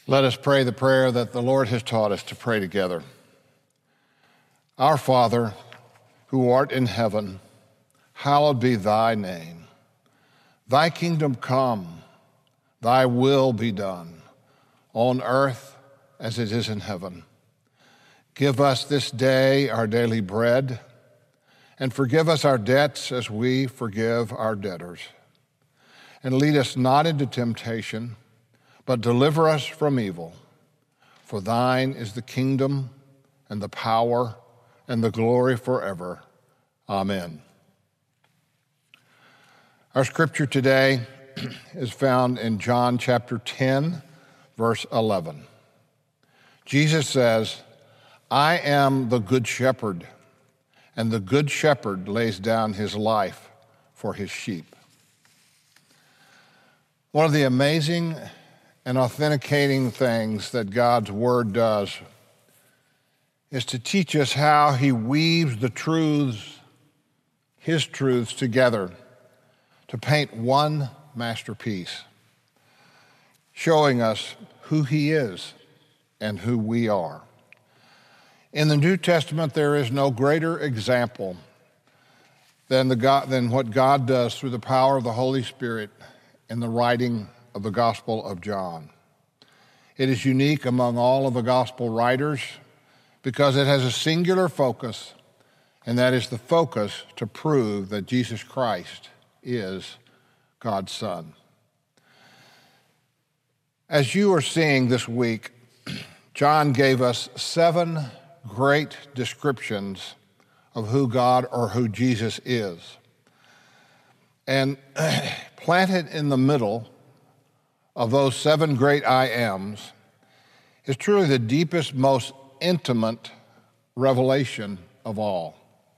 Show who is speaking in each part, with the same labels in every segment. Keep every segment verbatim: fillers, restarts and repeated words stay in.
Speaker 1: Let us pray the prayer that the Lord has taught us to pray together. Our Father, who art in heaven, hallowed be thy name. Thy kingdom come, thy will be done, on earth as it is in heaven. Give us this day our daily bread, and forgive us our debts as we forgive our debtors. And lead us not into temptation, but deliver us from evil. For thine is the kingdom and the power and the glory forever. Amen. Our scripture today is found in John chapter ten, verse eleven. Jesus says, I am the good shepherd, and the good shepherd lays down his life for his sheep. One of the amazing and authenticating things that God's word does is to teach us how he weaves the truths, his truths, together to paint one masterpiece, showing us who he is and who we are. In the New Testament, there is no greater example than, the God, than what God does through the power of the Holy Spirit in the writing of the Gospel of John. It is unique among all of the gospel writers because it has a singular focus, and that is the focus to prove that Jesus Christ is God's Son. As you are seeing this week, John gave us seven great descriptions of who God or who Jesus is. And planted in the middle of those seven great I ams is truly the deepest, most intimate revelation of all.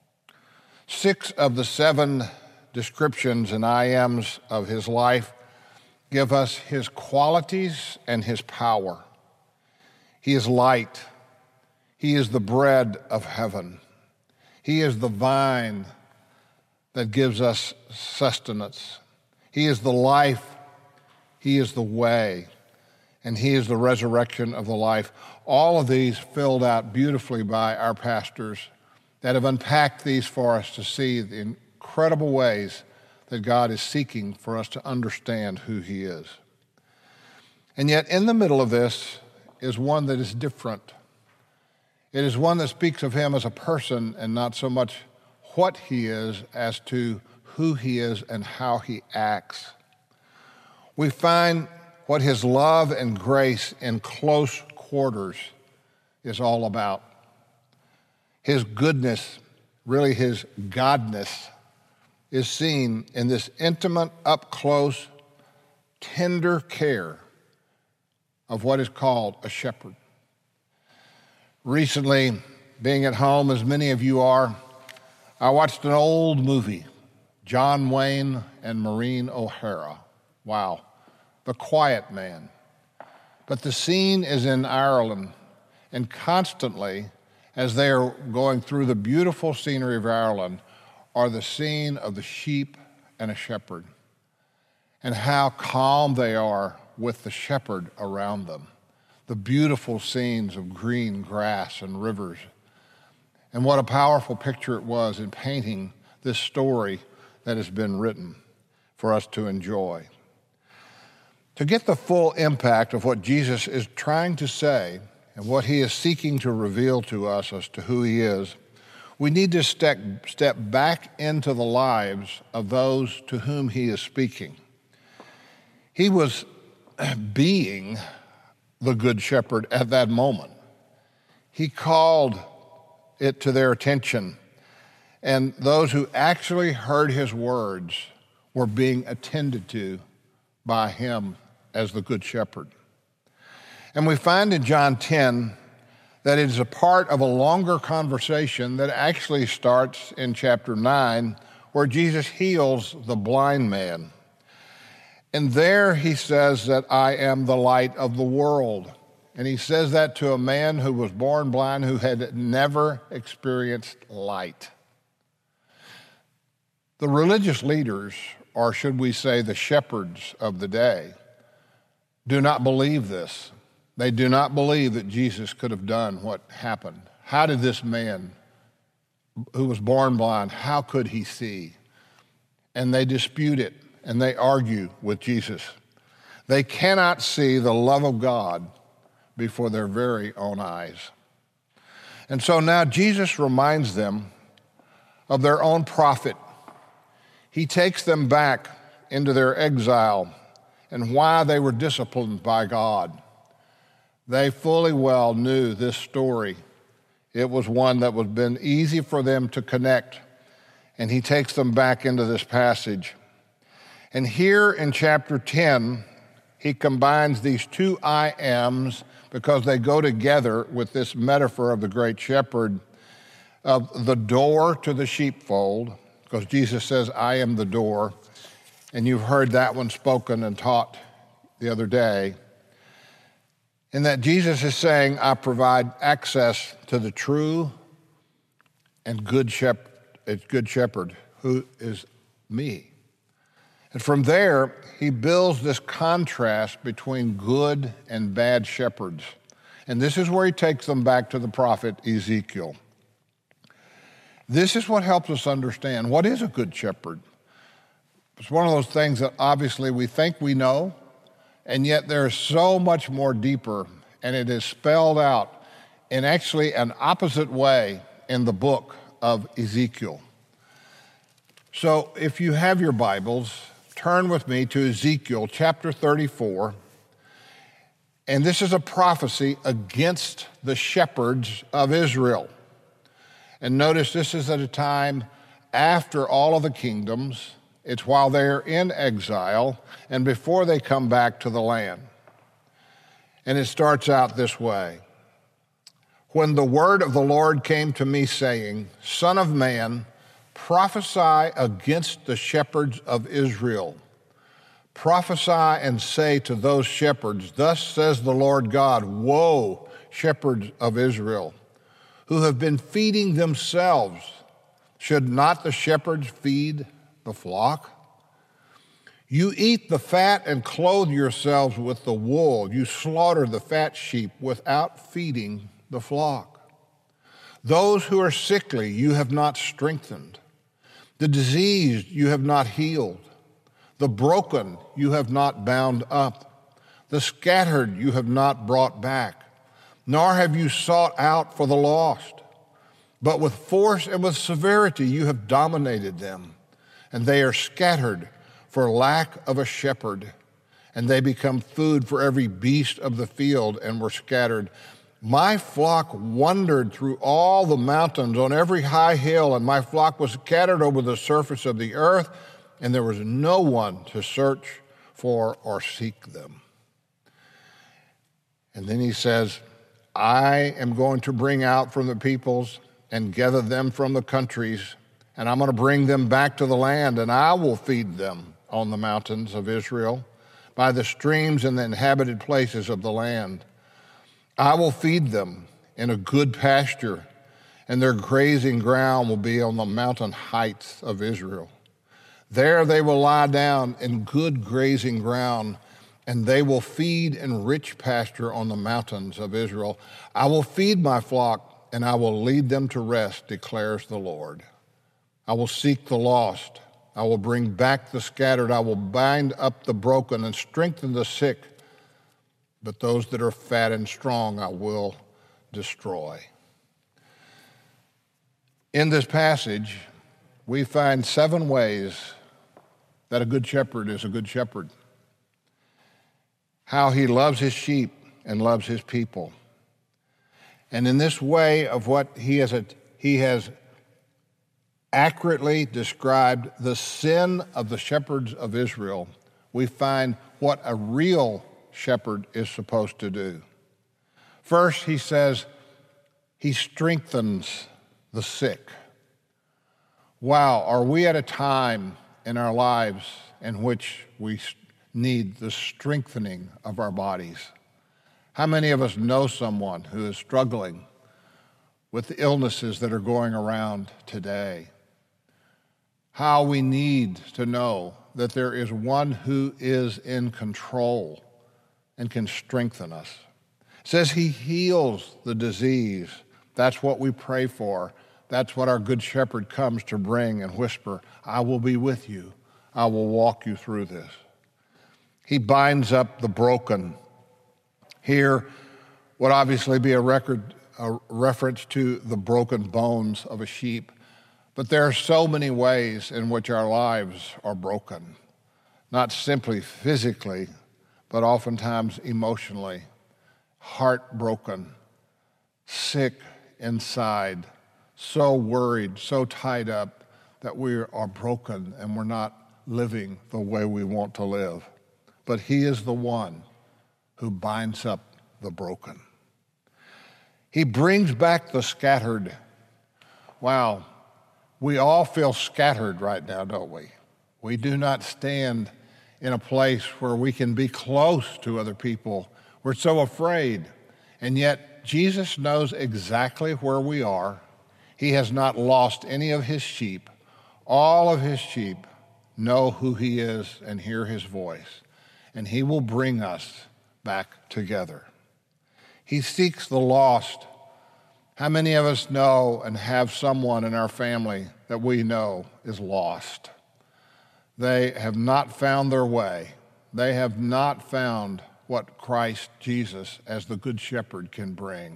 Speaker 1: Six of the seven descriptions and I ams of his life give us his qualities and his power. He is light. He is the bread of heaven. He is the vine that gives us sustenance. He is the life. He is the way. And he is the resurrection of the life. All of these filled out beautifully by our pastors that have unpacked these for us to see the incredible ways that God is seeking for us to understand who he is. And yet in the middle of this is one that is different. It is one that speaks of him as a person and not so much what he is as to who he is and how he acts. We find what his love and grace in close quarters is all about. His goodness, really his godness, is seen in this intimate, up-close, tender care of what is called a shepherd. Recently, being at home, as many of you are, I watched an old movie, John Wayne and Maureen O'Hara. Wow, The Quiet Man. But the scene is in Ireland, and constantly, as they are going through the beautiful scenery of Ireland, are the scene of the sheep and a shepherd, and how calm they are with the shepherd around them. The beautiful scenes of green grass and rivers. And what a powerful picture it was in painting this story that has been written for us to enjoy. To get the full impact of what Jesus is trying to say and what he is seeking to reveal to us as to who he is, we need to step, step back into the lives of those to whom he is speaking. He was being the good shepherd at that moment. He called it to their attention, and those who actually heard his words were being attended to by him as the good shepherd. And we find in John ten that it is a part of a longer conversation that actually starts in chapter nine, where Jesus heals the blind man. And there he says that I am the light of the world. And he says that to a man who was born blind, who had never experienced light. The religious leaders, or should we say the shepherds of the day, do not believe this. They do not believe that Jesus could have done what happened. How did this man who was born blind, how could he see? And they dispute it, and they argue with Jesus. They cannot see the love of God before their very own eyes. And so now Jesus reminds them of their own prophet. He takes them back into their exile and why they were disciplined by God. They fully well knew this story. It was one that would have been easy for them to connect, and he takes them back into this passage. And here in chapter ten, he combines these two I ams because they go together with this metaphor of the great shepherd, of the door to the sheepfold, because Jesus says, I am the door. And you've heard that one spoken and taught the other day. And that Jesus is saying, I provide access to the true and good shepherd, good shepherd, who is me. And from there, he builds this contrast between good and bad shepherds. And this is where he takes them back to the prophet Ezekiel. This is what helps us understand what is a good shepherd. It's one of those things that obviously we think we know, and yet there's so much more deeper, and it is spelled out in actually an opposite way in the book of Ezekiel. So if you have your Bibles, turn with me to Ezekiel chapter thirty-four. And this is a prophecy against the shepherds of Israel. And notice this is at a time after all of the kingdoms. It's while they're in exile and before they come back to the land. And it starts out this way. When the word of the Lord came to me saying, Son of man, prophesy against the shepherds of Israel. Prophesy and say to those shepherds, Thus says the Lord God, Woe, shepherds of Israel, who have been feeding themselves. Should not the shepherds feed the flock? You eat the fat and clothe yourselves with the wool. You slaughter the fat sheep without feeding the flock. Those who are sickly you have not strengthened. The diseased you have not healed. The broken you have not bound up. The scattered you have not brought back. Nor have you sought out for the lost. But with force and with severity you have dominated them. And they are scattered for lack of a shepherd. And they become food for every beast of the field and were scattered. My flock wandered through all the mountains on every high hill, and my flock was scattered over the surface of the earth, and there was no one to search for or seek them. And then he says, I am going to bring out from the peoples and gather them from the countries, and I'm going to bring them back to the land, and I will feed them on the mountains of Israel, by the streams and the inhabited places of the land. I will feed them in a good pasture, and their grazing ground will be on the mountain heights of Israel. There they will lie down in good grazing ground, and they will feed in rich pasture on the mountains of Israel. I will feed my flock, and I will lead them to rest, declares the Lord. I will seek the lost. I will bring back the scattered. I will bind up the broken and strengthen the sick. But those that are fat and strong I will destroy. In this passage, we find seven ways that a good shepherd is a good shepherd. How he loves his sheep and loves his people. And in this way of what he has, he has accurately described the sin of the shepherds of Israel, we find what a real shepherd is supposed to do. First, he says he strengthens the sick. Wow, are we at a time in our lives in which we need the strengthening of our bodies? How many of us know someone who is struggling with the illnesses that are going around today? How we need to know that there is one who is in control and can strengthen us. It says he heals the disease. That's what we pray for. That's what our good shepherd comes to bring and whisper, I will be with you. I will walk you through this. He binds up the broken. Here would obviously be a record, a reference to the broken bones of a sheep. But there are so many ways in which our lives are broken, not simply physically, but oftentimes emotionally, heartbroken, sick inside, so worried, so tied up that we are broken and we're not living the way we want to live. But he is the one who binds up the broken. He brings back the scattered. Wow, we all feel scattered right now, don't we? We do not stand in a place where we can be close to other people. We're so afraid. And yet, Jesus knows exactly where we are. He has not lost any of his sheep. All of his sheep know who he is and hear his voice. And he will bring us back together. He seeks the lost. How many of us know and have someone in our family that we know is lost? They have not found their way. They have not found what Christ Jesus as the Good Shepherd can bring.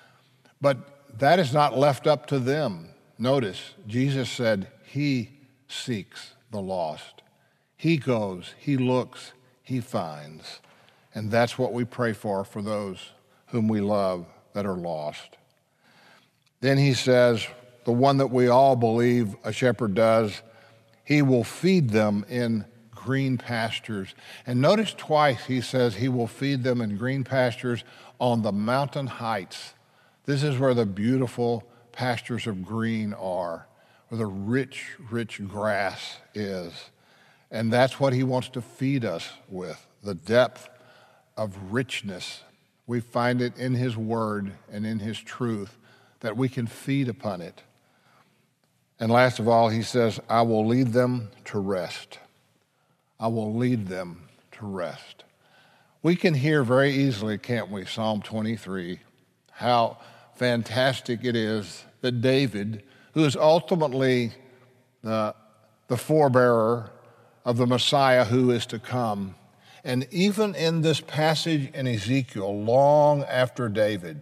Speaker 1: But that is not left up to them. Notice, Jesus said he seeks the lost. He goes, he looks, he finds. And that's what we pray for for those whom we love that are lost. Then he says, the one that we all believe a shepherd does, he will feed them in green pastures. And notice twice he says he will feed them in green pastures on the mountain heights. This is where the beautiful pastures of green are, where the rich, rich grass is. And that's what he wants to feed us with, the depth of richness. We find it in his word and in his truth that we can feed upon it. And last of all, he says, I will lead them to rest. I will lead them to rest. We can hear very easily, can't we, Psalm twenty-three, how fantastic it is that David, who is ultimately the, the forebearer of the Messiah who is to come, and even in this passage in Ezekiel, long after David,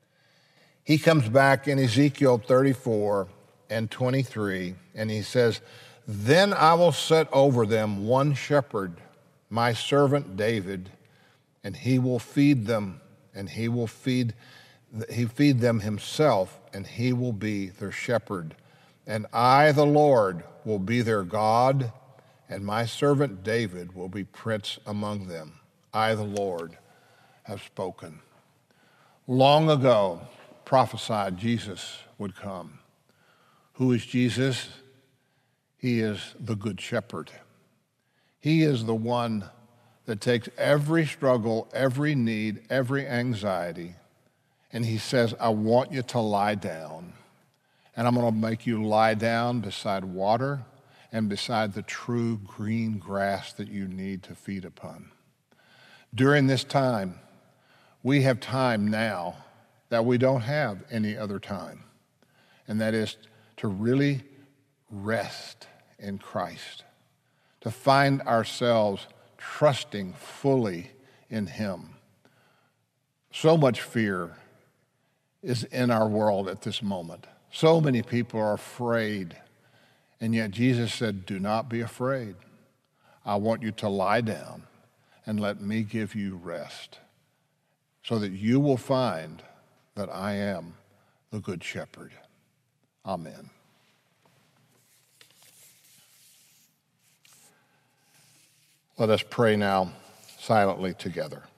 Speaker 1: he comes back in Ezekiel thirty-four and twenty-three, and he says, then I will set over them one shepherd, my servant David, and he will feed them, and he will feed, he feed them himself, and he will be their shepherd. And I, the Lord, will be their God, and my servant David will be prince among them. I, the Lord, have spoken. Long ago, prophesied Jesus would come. Who is Jesus? He is the Good Shepherd. He is the one that takes every struggle, every need, every anxiety, and he says, I want you to lie down, and I'm going to make you lie down beside water and beside the true green grass that you need to feed upon. During this time, we have time now that we don't have any other time, and that is to really rest in Christ, to find ourselves trusting fully in him. So much fear is in our world at this moment. So many people are afraid, and yet Jesus said, do not be afraid. I want you to lie down and let me give you rest so that you will find that I am the Good Shepherd. Amen. Let us pray now silently together.